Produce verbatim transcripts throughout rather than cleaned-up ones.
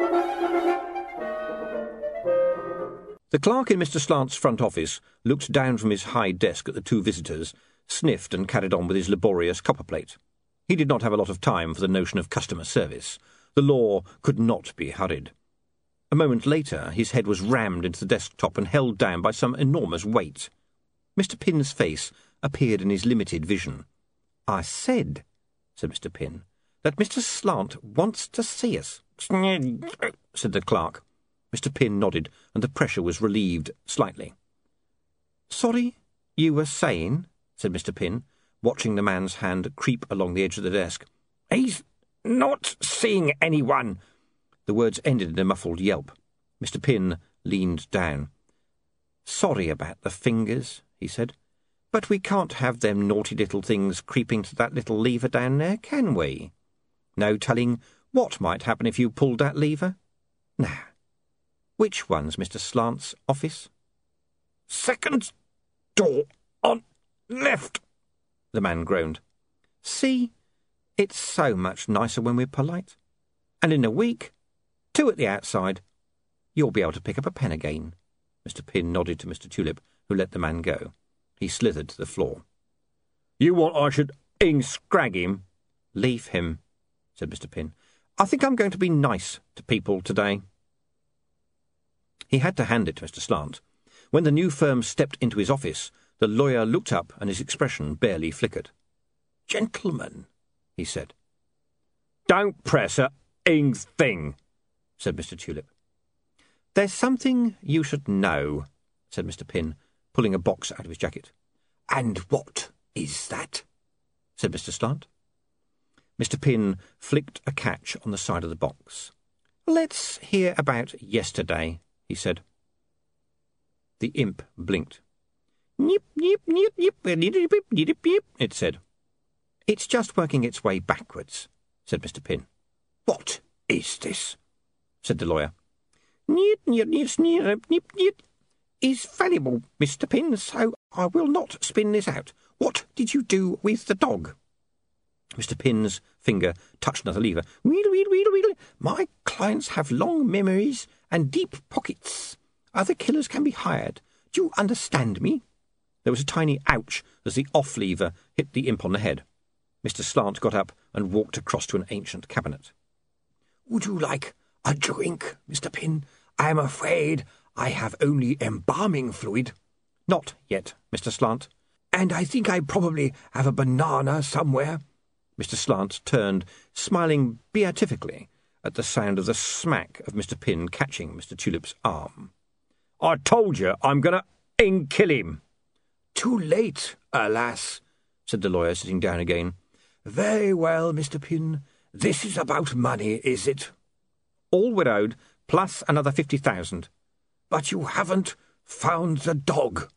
The clerk in Mister Slant's front office looked down from his high desk at the two visitors, sniffed and carried on with his laborious copperplate. He did not have a lot of time for the notion of customer service. The law could not be hurried. A moment later his head was rammed into the desktop and held down by some enormous weight. Mister Pin's face appeared in his limited vision. "I said," said Mister Pin, "that Mister Slant wants to see us," said the clerk. Mister Pin nodded, and the pressure was relieved slightly. "Sorry, you were saying," said Mister Pin, watching the man's hand creep along the edge of the desk. "He's not seeing anyone." The words ended in a muffled yelp. Mister Pin leaned down. "Sorry about the fingers," he said, "but we can't have them naughty little things creeping to that little lever down there, can we? No telling what might happen if you pulled that lever. Now, which one's Mister Slant's office?" "Second door on left," the man groaned. "See, it's so much nicer when we're polite. And in a week, two at the outside, you'll be able to pick up a pen again." Mister Pin nodded to Mister Tulip, who let the man go. He slithered to the floor. "You want I should ing-scrag him?" "Leave him," said Mister Pin. "I think I'm going to be nice to people today." He had to hand it to Mister Slant. When the new firm stepped into his office, the lawyer looked up and his expression barely flickered. "Gentlemen," he said. "Don't press a ing thing," said Mister Tulip. "There's something you should know," said Mister Pin, pulling a box out of his jacket. "And what is that?" said Mister Slant. Mister Pin flicked a catch on the side of the box. "Let's hear about yesterday," he said. The imp blinked. "Nip, nip, nip, nip, nip, nip, nip, nip," it said. "It's just working its way backwards," said Mister Pin. "What is this?" said the lawyer. "Nip, nip, nip, nip, nip, nip. Is valuable, Mister Pin, so I will not spin this out. What did you do with the dog?" Mister Pin's finger touched another lever. "Wheedle, wheedle, wheedle, wheedle. My clients have long memories and deep pockets. Other killers can be hired. Do you understand me?" There was a tiny ouch as the off lever hit the imp on the head. Mister Slant got up and walked across to an ancient cabinet. "Would you like a drink, Mister Pin? I am afraid I have only embalming fluid." "Not yet, Mister Slant." "And I think I probably have a banana somewhere." Mister Slant turned, smiling beatifically at the sound of the smack of Mister Pin catching Mister Tulip's arm. "I told you I'm going to ing-kill him." "Too late, alas," said the lawyer, sitting down again. "Very well, Mister Pin. This is about money, is it?" "All widowed, plus another fifty thousand. "But you haven't found the dog."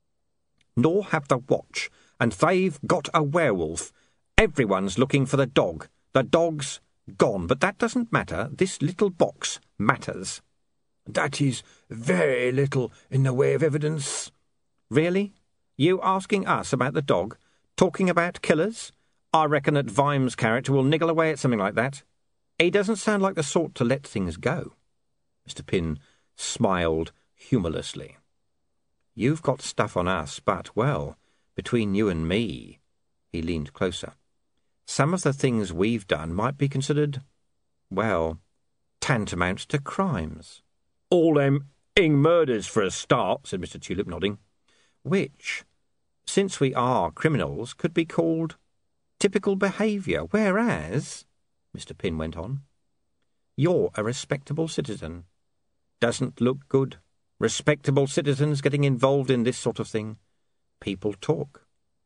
"Nor have the watch, and they've got a werewolf. Everyone's looking for the dog. The dog's gone, but that doesn't matter. This little box matters." "That is very little in the way of evidence." "Really? You asking us about the dog? Talking about killers? I reckon that Vimes' character will niggle away at something like that. He doesn't sound like the sort to let things go." Mister Pin smiled humourlessly. "You've got stuff on us, but, well, between you and me," he leaned closer, "some of the things we've done might be considered, well, tantamount to crimes." "All them ing murders for a start," said Mister Tulip, nodding. "Which, since we are criminals, could be called typical behaviour, whereas," Mister Pin went on, "you're a respectable citizen. Doesn't look good. Respectable citizens getting involved in this sort of thing. People talk."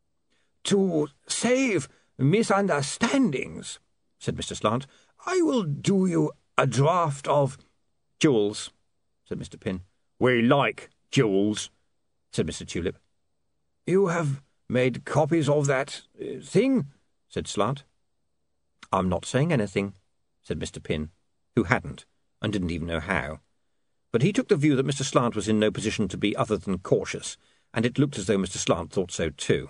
"To save misunderstandings," said Mister Slant, "I will do you a draft of—" "Jewels," said Mister Pin. "We like jewels," said Mister Tulip. "You have made copies of that uh, thing?" said Slant. "I'm not saying anything," said Mister Pin, who hadn't, and didn't even know how. But he took the view that Mister Slant was in no position to be other than cautious, and it looked as though Mister Slant thought so too.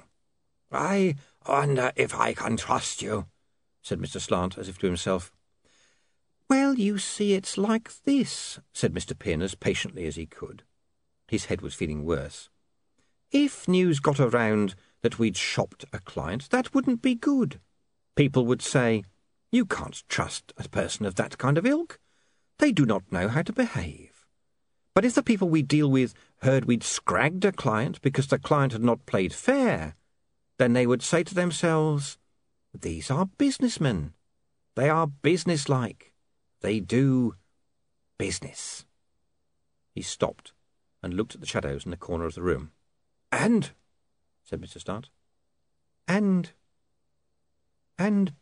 "I wonder if I can trust you," said Mister Slant, as if to himself. "Well, you see, it's like this," said Mister Pin as patiently as he could. His head was feeling worse. "If news got around that we'd shopped a client, that wouldn't be good. People would say, 'You can't trust a person of that kind of ilk. They do not know how to behave.' But if the people we deal with heard we'd scragged a client because the client had not played fair, then they would say to themselves, 'These are businessmen. They are businesslike. They do business.'" He stopped and looked at the shadows in the corner of the room. "And," said Mister Slant. "And... and...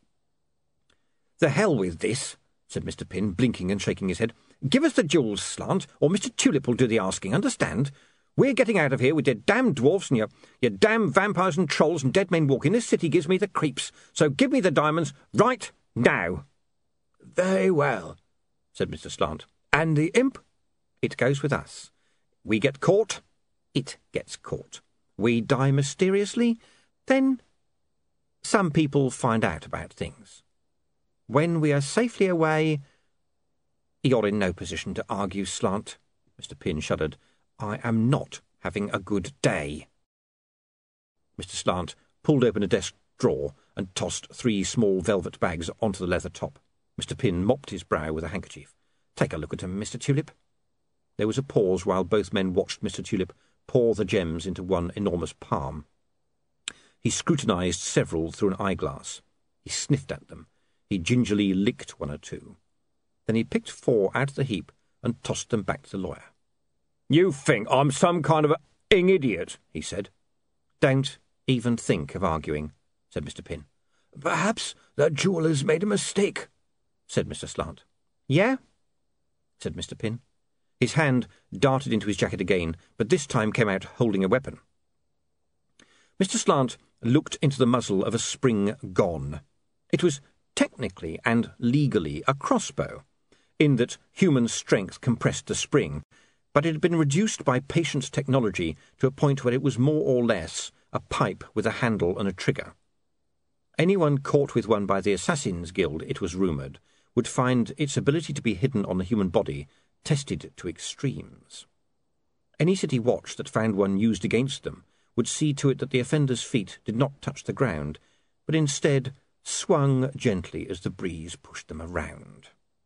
"The hell with this," said Mister Pin, blinking and shaking his head. "Give us the jewels, Slant, or Mister Tulip will do the asking, understand? We're getting out of here with your damned dwarfs and your, your damned vampires and trolls and dead men walking. This city gives me the creeps, so give me the diamonds right now." "Very well," said Mister Slant. "And the imp?" "It goes with us. We get caught, it gets caught. We die mysteriously, then some people find out about things. When we are safely away—" "You're in no position to argue, Slant." Mister Pin shuddered. "I am not having a good day." Mister Slant pulled open a desk drawer and tossed three small velvet bags onto the leather top. Mister Pin mopped his brow with a handkerchief. "Take a look at 'em, Mister Tulip." There was a pause while both men watched Mister Tulip pour the gems into one enormous palm. He scrutinised several through an eyeglass. He sniffed at them. He gingerly licked one or two. Then he picked four out of the heap and tossed them back to the lawyer. "You think I'm some kind of a ing idiot," he said. "Don't even think of arguing," said Mister Pin. "Perhaps the jeweller's made a mistake," said Mister Slant. "Yeah?" said Mister Pin. His hand darted into his jacket again, but this time came out holding a weapon. Mister Slant looked into the muzzle of a spring gon. It was technically and legally a crossbow, in that human strength compressed the spring, but it had been reduced by patient technology to a point where it was more or less a pipe with a handle and a trigger. Anyone caught with one by the Assassins' Guild, it was rumoured, would find its ability to be hidden on the human body tested to extremes. Any city watch that found one used against them would see to it that the offender's feet did not touch the ground, but instead swung gently as the breeze pushed them around.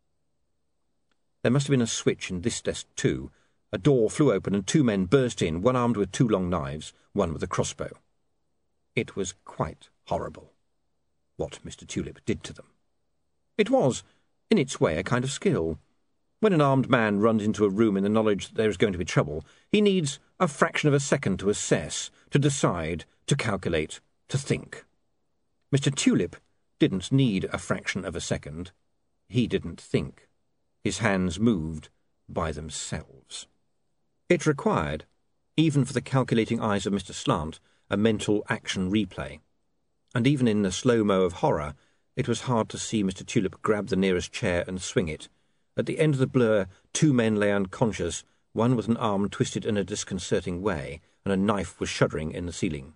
There must have been a switch in this desk too. A door flew open and two men burst in, one armed with two long knives, one with a crossbow. It was quite horrible, what Mister Tulip did to them. It was, in its way, a kind of skill. When an armed man runs into a room in the knowledge that there is going to be trouble, he needs a fraction of a second to assess, to decide, to calculate, to think. Mister Tulip didn't need a fraction of a second. He didn't think. His hands moved by themselves. It required, even for the calculating eyes of Mister Slant, a mental action replay. And even in the slow-mo of horror, it was hard to see Mister Tulip grab the nearest chair and swing it. At the end of the blur, two men lay unconscious, one with an arm twisted in a disconcerting way, and a knife was shuddering in the ceiling.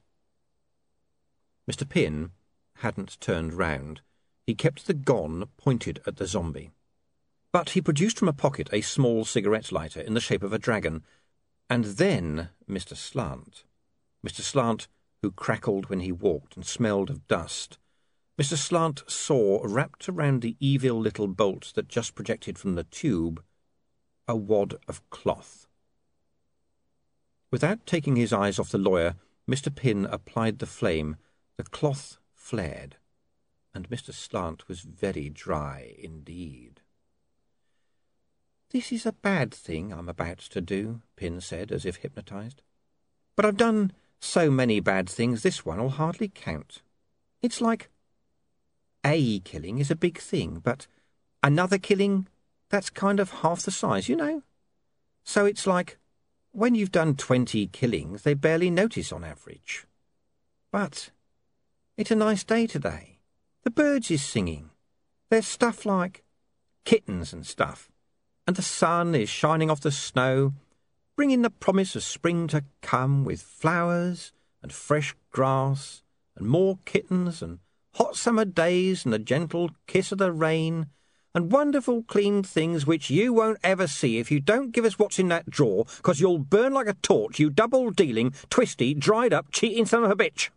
Mister Pin hadn't turned round. He kept the gon pointed at the zombie. But he produced from a pocket a small cigarette lighter in the shape of a dragon, and then Mister Slant. Mister Slant, who crackled when he walked and smelled of dust. Mister Slant saw, wrapped around the evil little bolt that just projected from the tube, a wad of cloth. Without taking his eyes off the lawyer, Mister Pin applied the flame. The cloth flared, and Mister Slant was very dry indeed. "This is a bad thing I'm about to do," Pin said, as if hypnotized. "But I've done so many bad things, this one'll hardly count. It's like a killing is a big thing, but another killing, that's kind of half the size, you know? So it's like, when you've done twenty killings, they barely notice on average. But it's a nice day today. The birds is singing. There's stuff like kittens and stuff. And the sun is shining off the snow, bringing the promise of spring to come with flowers and fresh grass and more kittens and hot summer days and the gentle kiss of the rain and wonderful clean things which you won't ever see if you don't give us what's in that drawer, 'cause you'll burn like a torch, you double-dealing, twisty, dried-up, cheating son of a bitch."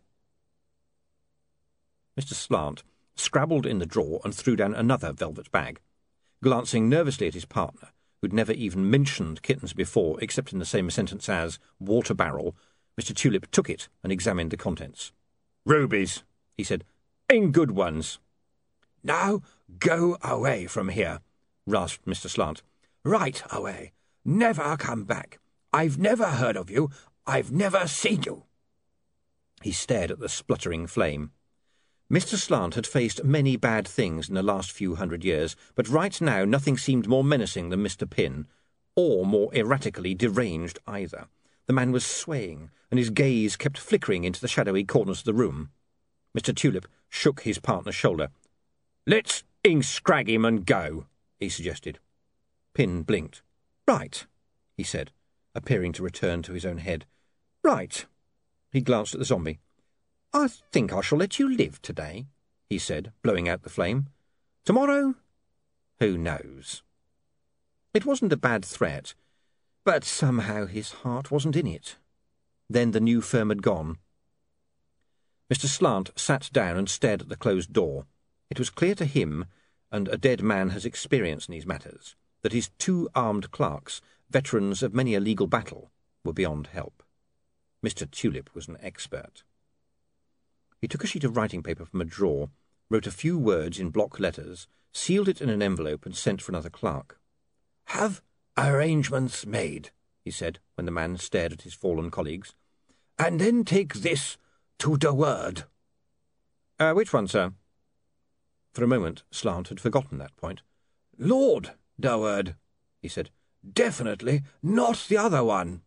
Mister Slant scrabbled in the drawer and threw down another velvet bag. Glancing nervously at his partner, who'd never even mentioned kittens before, except in the same sentence as water barrel, Mister Tulip took it and examined the contents. "Rubies," he said. "In good ones." "Now go away from here," rasped Mister Slant. "Right away. Never come back. I've never heard of you. I've never seen you." He stared at the spluttering flame. Mister Slant had faced many bad things in the last few hundred years, but right now nothing seemed more menacing than Mister Pin, or more erratically deranged either. The man was swaying, and his gaze kept flickering into the shadowy corners of the room. Mister Tulip shook his partner's shoulder. "Let's ing-scrag him and go," he suggested. Pin blinked. "Right," he said, appearing to return to his own head. "Right." He glanced at the zombie. "I think I shall let you live today," he said, blowing out the flame. "Tomorrow? Who knows?" It wasn't a bad threat, but somehow his heart wasn't in it. Then the new firm had gone. Mister Slant sat down and stared at the closed door. It was clear to him, and a dead man has experience in these matters, that his two armed clerks, veterans of many a legal battle, were beyond help. Mister Tulip was an expert. He took a sheet of writing paper from a drawer, wrote a few words in block letters, sealed it in an envelope, and sent for another clerk. "Have arrangements made," he said, when the man stared at his fallen colleagues. "And then take this to the word." Uh, which one, sir?" For a moment Slant had forgotten that point. "Lord the word," he said. "Definitely not the other one."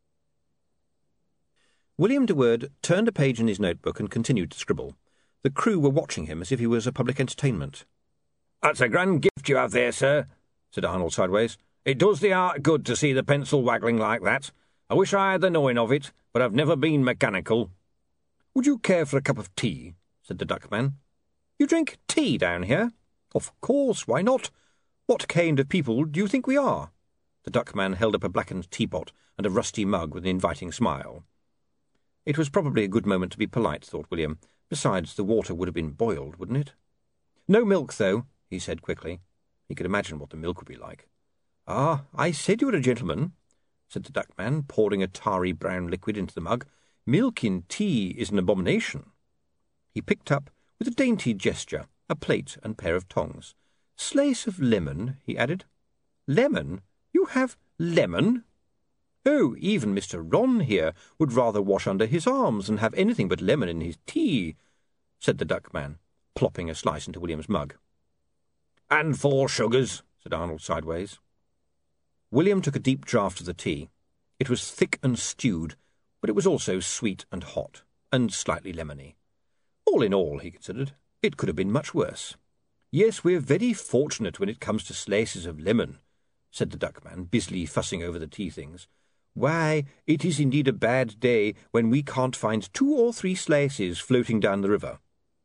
William de Word turned a page in his notebook and continued to scribble. The crew were watching him as if he was a public entertainment. "That's a grand gift you have there, sir," said Arnold sideways. "It does the art good to see the pencil waggling like that. I wish I had the knowing of it, but I've never been mechanical." "Would you care for a cup of tea?" said the Duckman. "You drink tea down here?" "Of course, why not? What kind of people do you think we are?" The Duckman held up a blackened teapot and a rusty mug with an inviting smile. It was probably a good moment to be polite, thought William. Besides, the water would have been boiled, wouldn't it? "No milk, though," he said quickly. He could imagine what the milk would be like. "Ah, I said you were a gentleman," said the Duckman, pouring a tarry brown liquid into the mug. "Milk in tea is an abomination." He picked up, with a dainty gesture, a plate and pair of tongs. "Slice of lemon," he added. "Lemon? You have lemon?" "Oh, even Mister Ron here would rather wash under his arms than have anything but lemon in his tea," said the Duckman, plopping a slice into William's mug. "And four sugars," said Arnold sideways. William took a deep draught of the tea. It was thick and stewed, but it was also sweet and hot, and slightly lemony. All in all, he considered, it could have been much worse. "Yes, we're very fortunate when it comes to slices of lemon," said the Duckman, busily fussing over the tea things. "Why, it is indeed a bad day when we can't find two or three slices floating down the river."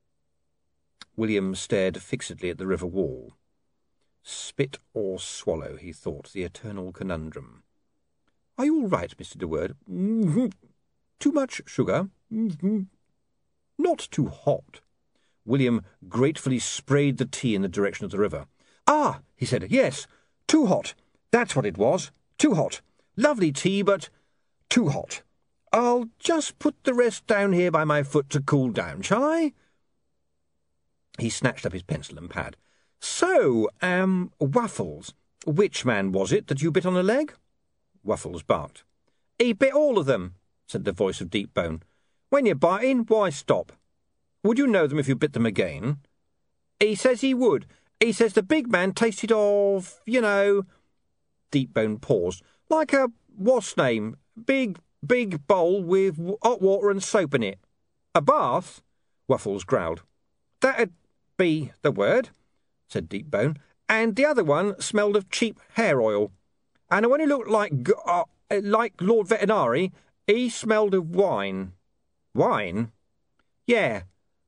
William stared fixedly at the river wall. Spit or swallow, he thought, the eternal conundrum. "Are you all right, Mister de Word?" "Mm-hmm. Too much sugar?" "Mm-hmm. Not too hot." William gratefully sprayed the tea in the direction of the river. "Ah," he said, "yes, too hot. That's what it was. Too hot. Lovely tea, but too hot. I'll just put the rest down here by my foot to cool down, shall I?" He snatched up his pencil and pad. "So, um, Waffles, which man was it that you bit on the leg?" Waffles barked. "He bit all of them," said the voice of Deep Bone. "When you're biting, why stop? Would you know them if you bit them again?" "He says he would. He says the big man tasted of, you know—" Deep Bone paused. "Like a, what's name, big, big bowl with hot water and soap in it." "A bath?" Waffles growled. "That'd be the word," said Deep Bone. "And the other one smelled of cheap hair oil. And when he looked like uh, like Lord Vetinari, he smelled of wine." "Wine?" "Yeah.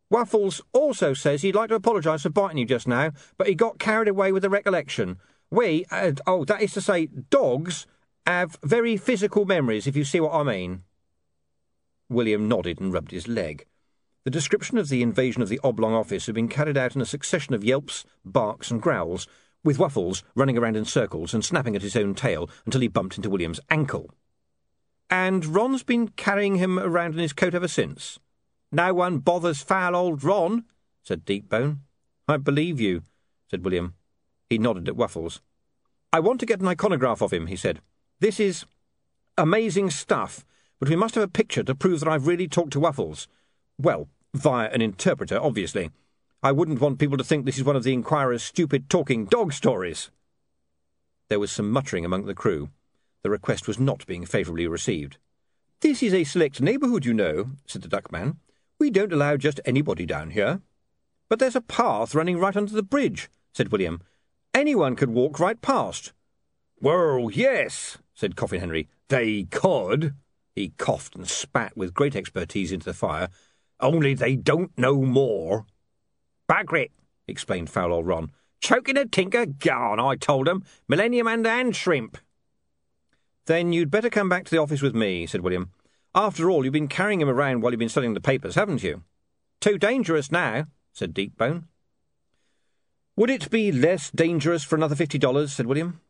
Waffles also says he'd like to apologise for biting you just now, but he got carried away with the recollection. We, uh, oh, that is to say, dogs, have very physical memories, if you see what I mean. William nodded and rubbed his leg. The description of the invasion of the oblong office had been carried out in a succession of yelps, barks and growls, with Waffles running around in circles and snapping at his own tail until he bumped into William's ankle. And Ron's been carrying him around in his coat ever since. No one bothers foul old Ron, said Deepbone. I believe you, said William. He nodded at Waffles. I want to get an iconograph of him, he said. This is amazing stuff, but we must have a picture to prove that I've really talked to Waffles. Well, via an interpreter, obviously. I wouldn't want people to think this is one of the Inquirer's stupid talking dog stories. There was some muttering among the crew. The request was not being favourably received. This is a select neighbourhood, you know, said the Duckman. We don't allow just anybody down here. But there's a path running right under the bridge, said William. Anyone could walk right past. Well, yes, said Coffin Henry. They could. He coughed and spat with great expertise into the fire. Only they don't know more. Bugger it, explained foul old Ron. Choking a tinker? Gone, I told 'em. Millennium and and shrimp. Then you'd better come back to the office with me, said William. After all, you've been carrying him around while you've been studying the papers, haven't you? Too dangerous now, said Deepbone. Would it be less dangerous for another fifty dollars, said William.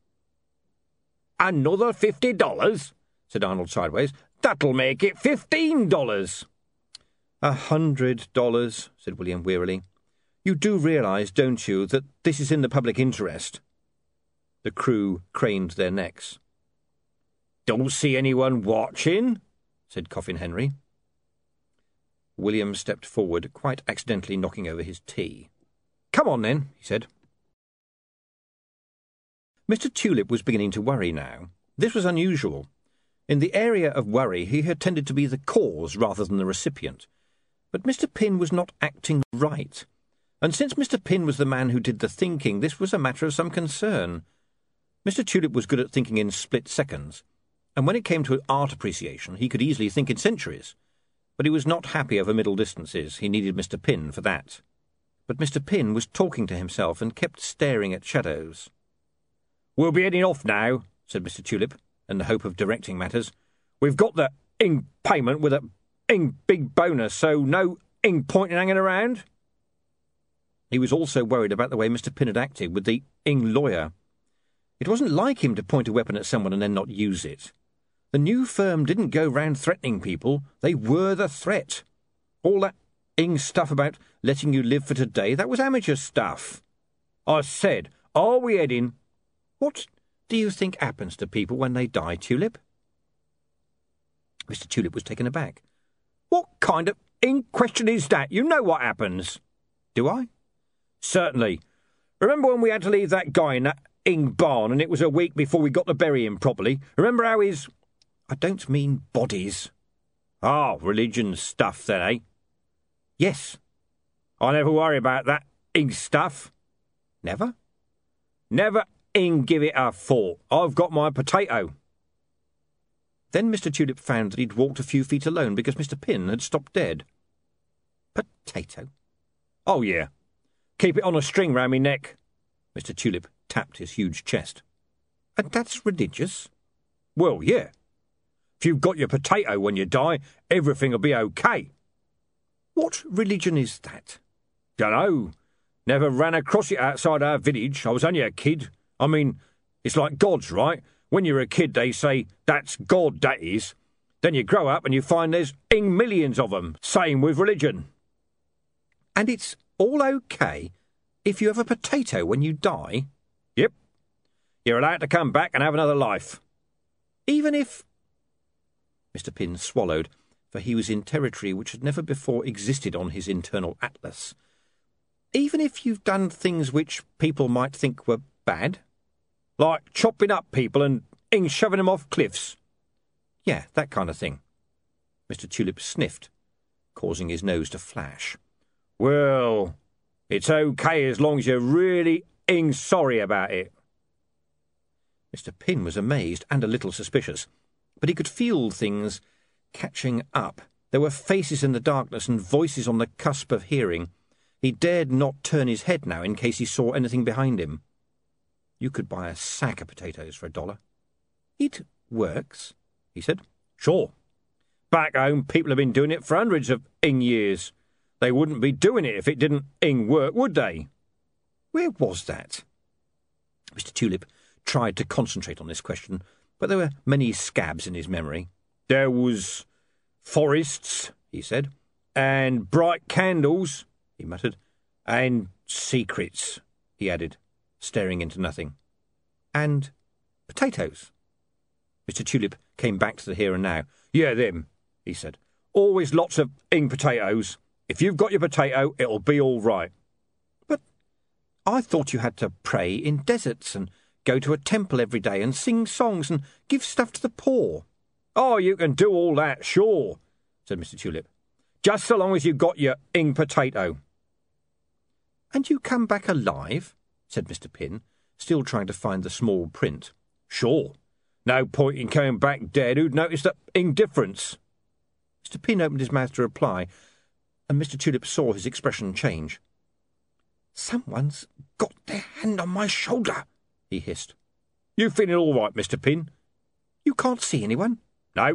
Another fifty dollars, said Arnold sideways. That'll make it fifteen dollars. A hundred dollars, said William wearily. You do realise, don't you, that this is in the public interest? The crew craned their necks. Don't see anyone watching, said Coffin Henry. William stepped forward, quite accidentally knocking over his tea. Come on, then, he said. Mister Tulip was beginning to worry now. This was unusual. In the area of worry he had tended to be the cause rather than the recipient. But Mister Pin was not acting right. And since Mister Pin was the man who did the thinking, this was a matter of some concern. Mister Tulip was good at thinking in split seconds, and when it came to art appreciation he could easily think in centuries. But he was not happy over middle distances. He needed Mister Pin for that. But Mister Pin was talking to himself and kept staring at shadows. We'll be heading off now, said Mister Tulip, in the hope of directing matters. We've got the ing payment with a ing big bonus, so no ing point in hanging around. He was also worried about the way Mister Pin had acted with the ing lawyer. It wasn't like him to point a weapon at someone and then not use it. The new firm didn't go round threatening people. They were the threat. All that ing stuff about letting you live for today, that was amateur stuff. I said, are we heading? What do you think happens to people when they die, Tulip? Mister Tulip was taken aback. What kind of ing question is that? You know what happens. Do I? Certainly. Remember when we had to leave that guy in that ing barn and it was a week before we got to bury him properly? Remember how his... I don't mean bodies. Ah, religion stuff then, eh? Yes. I never worry about that ing stuff. Never? Never ing give it a thought. I've got my potato. Then Mister Tulip found that he'd walked a few feet alone because Mister Pin had stopped dead. Potato? Oh, yeah. Keep it on a string round me neck. Mister Tulip tapped his huge chest. And that's religious? Well, yeah. If you've got your potato when you die, everything'll be okay. What religion is that? Dunno. Never ran across it outside our village. I was only a kid. I mean, it's like God's, right? When you're a kid, they say, that's God, that is. Then you grow up and you find there's ing millions of them. Same with religion. And it's all okay if you have a potato when you die? Yep. You're allowed to come back and have another life. Even if... Mister Pin swallowed, for he was in territory which had never before existed on his internal atlas. Even if you've done things which people might think were bad? Like chopping up people and ing shoving them off cliffs? Yeah, that kind of thing. Mister Tulip sniffed, causing his nose to flash. Well, it's okay as long as you're really ing sorry about it. Mister Pin was amazed and a little suspicious, but he could feel things catching up. There were faces in the darkness and voices on the cusp of hearing. He dared not turn his head now in case he saw anything behind him. You could buy a sack of potatoes for a dollar. "It works," he said. "Sure. Back home people have been doing it for hundreds of ing years. They wouldn't be doing it if it didn't ing work, would they?" "Where was that?" Mister Tulip tried to concentrate on this question, but there were many scabs in his memory. "There was forests," he said, "and bright candles," he muttered, "and secrets," he added, staring into nothing. "And potatoes." Mister Tulip came back to the here and now. "Yeah, them," he said. "Always lots of ing potatoes. If you've got your potato, it'll be all right." "But I thought you had to pray in deserts and go to a temple every day and sing songs and give stuff to the poor." "Oh, you can do all that, sure," said Mister Tulip. "Just so long as you've got your ing potato." "And you come back alive?" said Mister Pin, still trying to find the small print. "Sure. No point in coming back dead. Who'd notice the ing difference?" Mister Pin opened his mouth to reply, and Mister Tulip saw his expression change. "Someone's got their hand on my shoulder," he hissed. "You feeling all right, Mister Pin?" "You can't see anyone?" "No."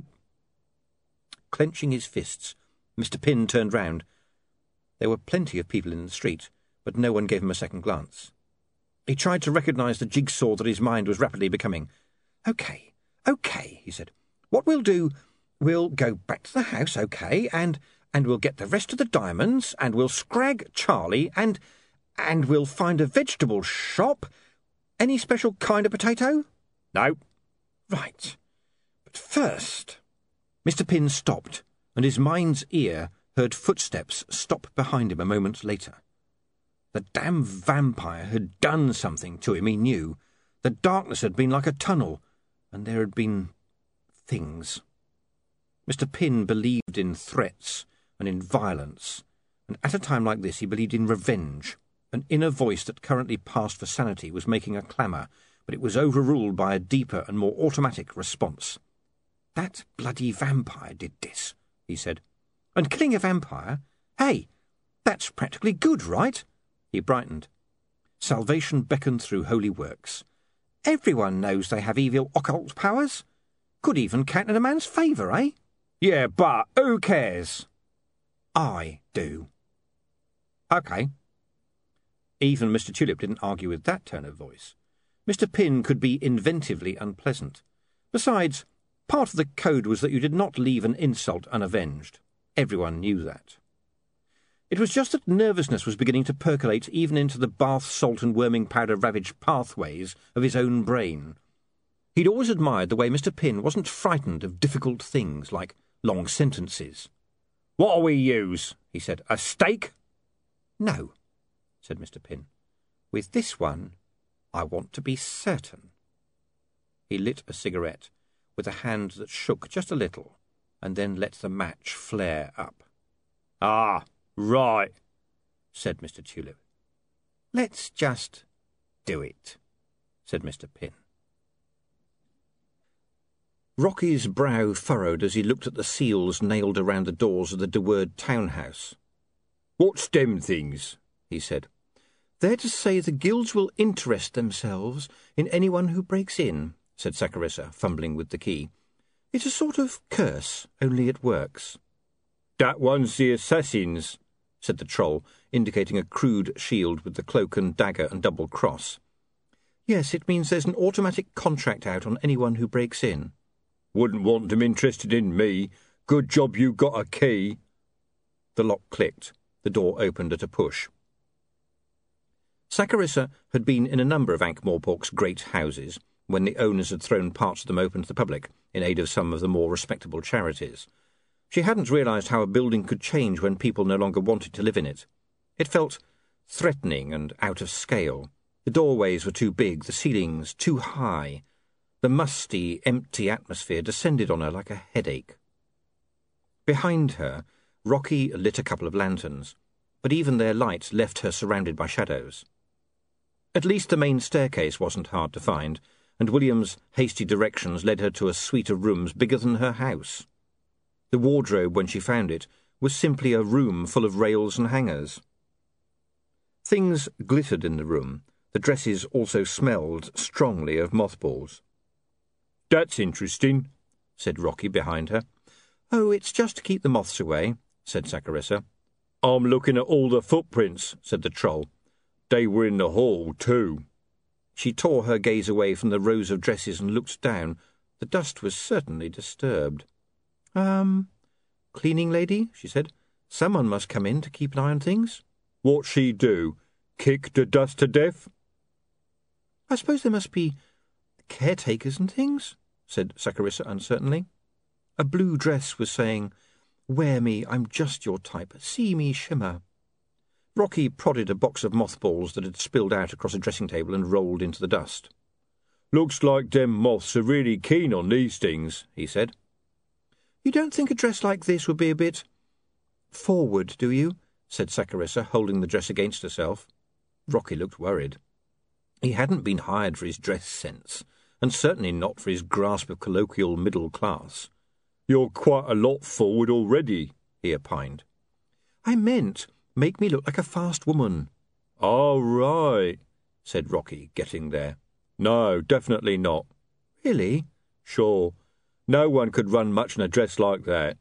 Clenching his fists, Mister Pin turned round. There were plenty of people in the street, but no one gave him a second glance. He tried to recognise the jigsaw that his mind was rapidly becoming. "OK, OK," he said. "What we'll do, we'll go back to the house, OK, and and we'll get the rest of the diamonds, and we'll scrag Charlie, and and we'll find a vegetable shop. Any special kind of potato?" "No." "Right. But first—" Mister Pin stopped, and his mind's ear heard footsteps stop behind him a moment later. The damn vampire had done something to him, he knew. The darkness had been like a tunnel, and there had been things. Mister Pin believed in threats and in violence, and at a time like this he believed in revenge. An inner voice that currently passed for sanity was making a clamour, but it was overruled by a deeper and more automatic response. "That bloody vampire did this," he said. "And killing a vampire? Hey, that's practically good, right?" He brightened. Salvation beckoned through holy works. "Everyone knows they have evil occult powers. Could even count in a man's favour, eh?" "Yeah, but who cares?" "I do." "OK." Even Mister Tulip didn't argue with that tone of voice. Mister Pin could be inventively unpleasant. Besides, part of the code was that you did not leave an insult unavenged. Everyone knew that. It was just that nervousness was beginning to percolate even into the bath salt and worming powder-ravaged pathways of his own brain. He'd always admired the way Mister Pin wasn't frightened of difficult things like long sentences. "What'll we use?" he said. "A stake?" "No," said Mister Pin. "With this one, I want to be certain." He lit a cigarette with a hand that shook just a little, and then let the match flare up. "Ah, right," said Mister Tulip. "Let's just do it," said Mister Pin. Rocky's brow furrowed as he looked at the seals nailed around the doors of the De Word townhouse. "What's them things?" he said. "They're to say the guilds will interest themselves in anyone who breaks in," said Saccharissa, fumbling with the key. "It's a sort of curse, only it works." "That one's the assassins," said the troll, indicating a crude shield with the cloak and dagger and double cross. "Yes, it means there's an automatic contract out on anyone who breaks in." "Wouldn't want them interested in me. Good job you got a key." The lock clicked. The door opened at a push. Saccharissa had been in a number of Ankh-Morpork's great houses when the owners had thrown parts of them open to the public in aid of some of the more respectable charities. She hadn't realised how a building could change when people no longer wanted to live in it. It felt threatening and out of scale. The doorways were too big, the ceilings too high. The musty, empty atmosphere descended on her like a headache. Behind her, Rocky lit a couple of lanterns, but even their light left her surrounded by shadows. At least the main staircase wasn't hard to find, and William's hasty directions led her to a suite of rooms bigger than her house. The wardrobe, when she found it, was simply a room full of rails and hangers. Things glittered in the room. The dresses also smelled strongly of mothballs. "That's interesting," said Rocky behind her. "Oh, it's just to keep the moths away," said Saccharissa. "I'm looking at all the footprints," said the Troll. "They were in the hall, too." She tore her gaze away from the rows of dresses and looked down. The dust was certainly disturbed. Um, cleaning lady, she said. "Someone must come in to keep an eye on things." "What'd she do? Kick the dust to death?" "I suppose there must be caretakers and things," said Saccharissa uncertainly. A blue dress was saying, "Wear me, I'm just your type. See me shimmer." Rocky prodded a box of mothballs that had spilled out across a dressing table and rolled into the dust. "Looks like them moths are really keen on these things," he said. "You don't think a dress like this would be a bit forward, do you?" said Saccharissa, holding the dress against herself. Rocky looked worried. He hadn't been hired for his dress sense, and certainly not for his grasp of colloquial middle class. "You're quite a lot forward already," he opined. "I meant make me look like a fast woman." "All right," said Rocky, getting there. "No, definitely not." "Really?" "Sure. No one could run much in a dress like that."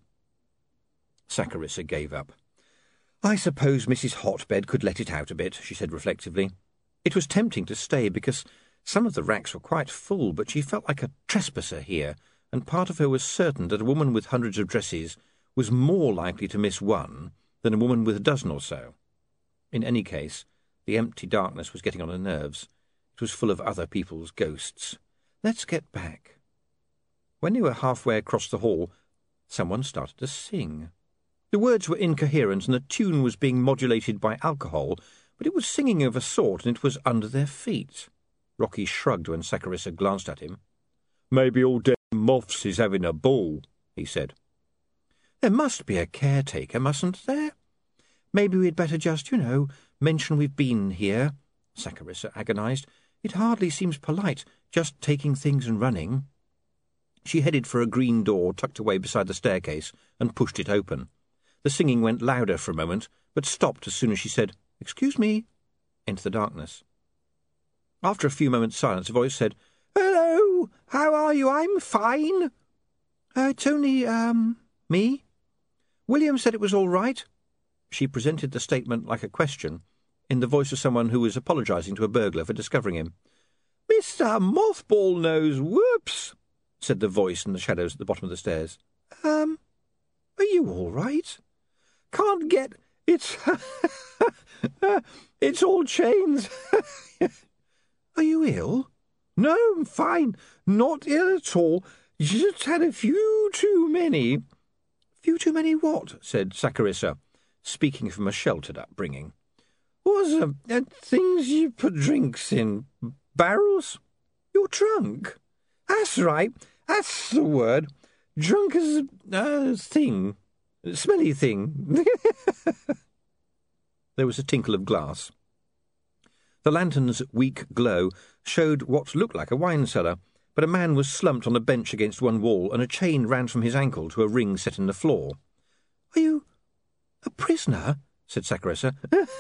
Saccharissa gave up. "I suppose Missus Hotbed could let it out a bit," she said reflectively. It was tempting to stay because some of the racks were quite full, but she felt like a trespasser here, and part of her was certain that a woman with hundreds of dresses was more likely to miss one than a woman with a dozen or so. In any case, the empty darkness was getting on her nerves. It was full of other people's ghosts. Let's get back. When they were halfway across the hall, someone started to sing. The words were incoherent and the tune was being modulated by alcohol, but it was singing of a sort and it was under their feet. Rocky shrugged when Saccharissa glanced at him. "Maybe all them moths is having a ball," he said. "There must be a caretaker, mustn't there? Maybe we'd better just, you know, mention we've been here," Saccharissa agonized. "It hardly seems polite, just taking things and running." She headed for a green door tucked away beside the staircase and pushed it open. The singing went louder for a moment, but stopped as soon as she said, "Excuse me," into the darkness. After a few moments' silence, a voice said, "Hello, how are you? I'm fine." Uh, it's only, um, me. William said it was all right." She presented the statement like a question, in the voice of someone who was apologising to a burglar for discovering him. "Mister Mothball knows, whoops," said the voice in the shadows at the bottom of the stairs. Um, are you all right?" "Can't get... It's... it's all chains." "Are you ill?" "No, I'm fine. Not ill at all. Just had a few too many." "Few too many what?" said Saccharissa, speaking from a sheltered upbringing. "Was uh, uh, things you put drinks in. Barrels." "You're drunk?" "That's right. That's the word. Drunk as a uh, thing. A smelly thing." There was a tinkle of glass. The lantern's weak glow showed what looked like a wine cellar, but a man was slumped on a bench against one wall, and a chain ran from his ankle to a ring set in the floor. "Are you a prisoner?" said Saccharissa.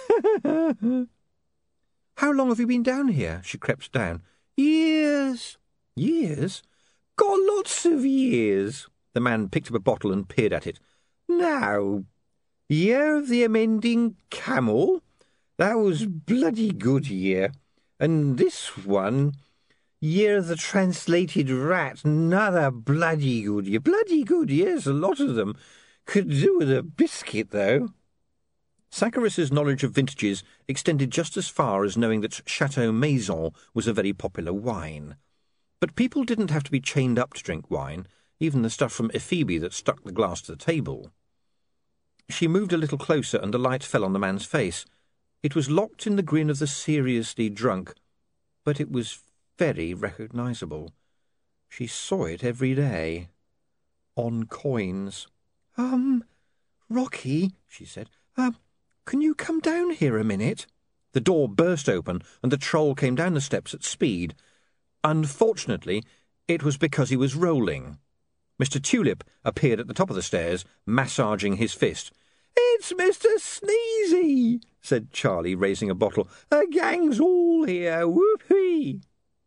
"How long have you been down here?" She crept down. "Years." "Years?" "Got lots of years." The man picked up a bottle and peered at it. "Now, year of the amending camel. That was bloody good year. And this one, year of the translated rat, another bloody good year. Bloody good years, a lot of them. Could do with a biscuit, though." Saccharissa's knowledge of vintages extended just as far as knowing that Chateau Maison was a very popular wine. But people didn't have to be chained up to drink wine, even the stuff from Ephebi that stuck the glass to the table. She moved a little closer and the light fell on the man's face. It was locked in the grin of the seriously drunk, but it was very recognisable. She saw it every day. On coins. Um, Rocky," she said, um, can you come down here a minute?" The door burst open and the Troll came down the steps at speed. Unfortunately, it was because he was rolling. Mister Tulip appeared at the top of the stairs, massaging his fist. "It's Mister Sneezy," said Charlie, raising a bottle. "The gang's all here, whoopee!"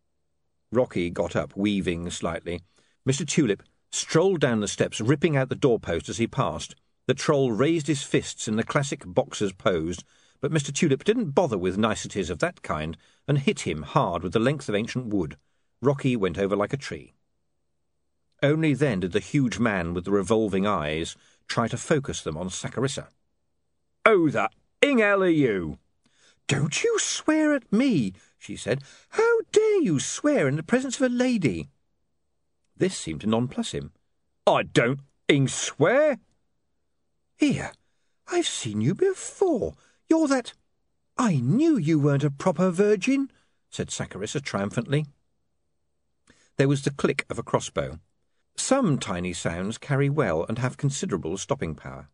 Rocky got up, weaving slightly. Mister Tulip strolled down the steps, ripping out the doorpost as he passed. The troll raised his fists in the classic boxer's pose, but Mister Tulip didn't bother with niceties of that kind, and hit him hard with the length of ancient wood. Rocky went over like a tree. Only then did the huge man with the revolving eyes try to focus them on Saccharissa. "Who the ing-hell are you?" "Don't you swear at me," she said. "How dare you swear in the presence of a lady?" This seemed to nonplus him. "I don't ing swear." "Here, I've seen you before. You're that—" "I knew you weren't a proper virgin," said Saccharissa triumphantly. There was the click of a crossbow. Some tiny sounds carry well and have considerable stopping power.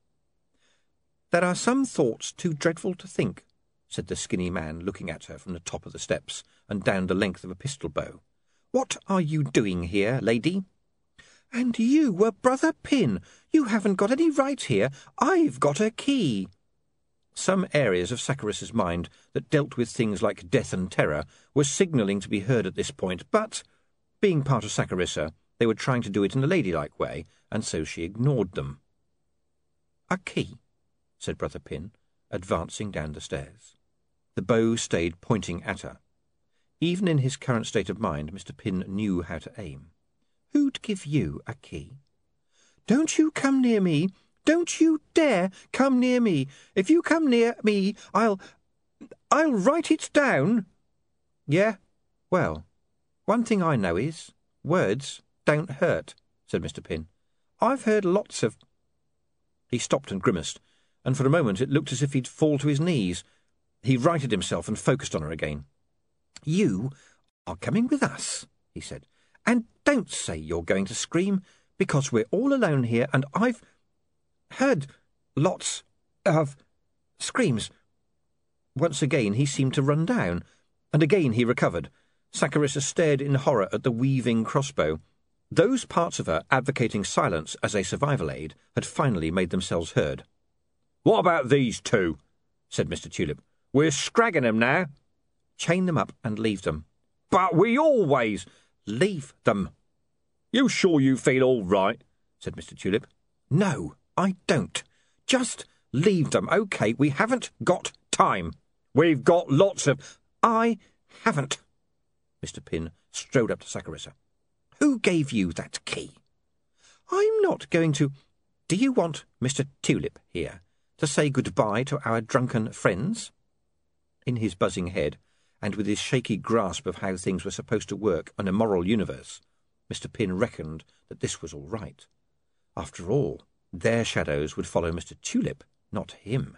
"There are some thoughts too dreadful to think," said the skinny man, looking at her from the top of the steps and down the length of a pistol bow. "What are you doing here, lady?" "And you were Brother Pin. You haven't got any right here. I've got a key." Some areas of Saccharissa's mind that dealt with things like death and terror were signalling to be heard at this point, but, being part of Saccharissa, they were trying to do it in a ladylike way, and so she ignored them. "A key," said Brother Pin, advancing down the stairs. The bow stayed pointing at her. Even in his current state of mind, Mister Pin knew how to aim. "Who'd give you a key?" "Don't you come near me. Don't you dare come near me. If you come near me, I'll... I'll write it down." "Yeah? Well, one thing I know is, words don't hurt," said Mister Pin. "I've heard lots of—" He stopped and grimaced, and for a moment it looked as if he'd fall to his knees. He righted himself and focused on her again. "You are coming with us," he said. "And don't say you're going to scream, because we're all alone here, and I've heard lots of screams." Once again he seemed to run down, and again he recovered. Saccharissa stared in horror at the weaving crossbow. Those parts of her advocating silence as a survival aid had finally made themselves heard. "What about these two?" said Mister Tulip. "We're scragging them now." "Chain them up and leave them." "But we always—" "Leave them." "You sure you feel all right?" said Mister Tulip. "No, I don't. Just leave them, OK? We haven't got time." "We've got lots of—" "I haven't." Mister Pin strode up to Saccharissa. "Who gave you that key?" "I'm not going to—" "Do you want Mister Tulip here to say good-bye to our drunken friends?" In his buzzing head, and with his shaky grasp of how things were supposed to work in a moral universe, Mister Pin reckoned that this was all right. After all, their shadows would follow Mister Tulip, not him.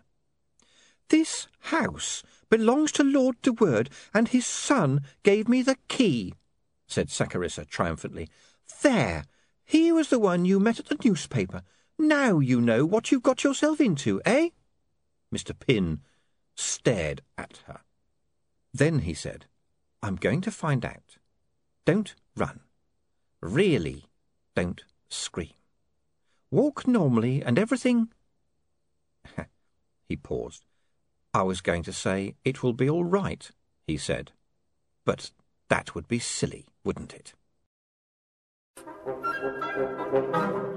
"This house belongs to Lord de Word, and his son gave me the key," said Saccharissa triumphantly. "There, he was the one you met at the newspaper. Now you know what you've got yourself into, eh?" Mister Pin stared at her. Then he said, "I'm going to find out. Don't run. Really, don't scream. Walk normally and everything—" He paused. "I was going to say, it will be all right," he said. "But that would be silly, wouldn't it?"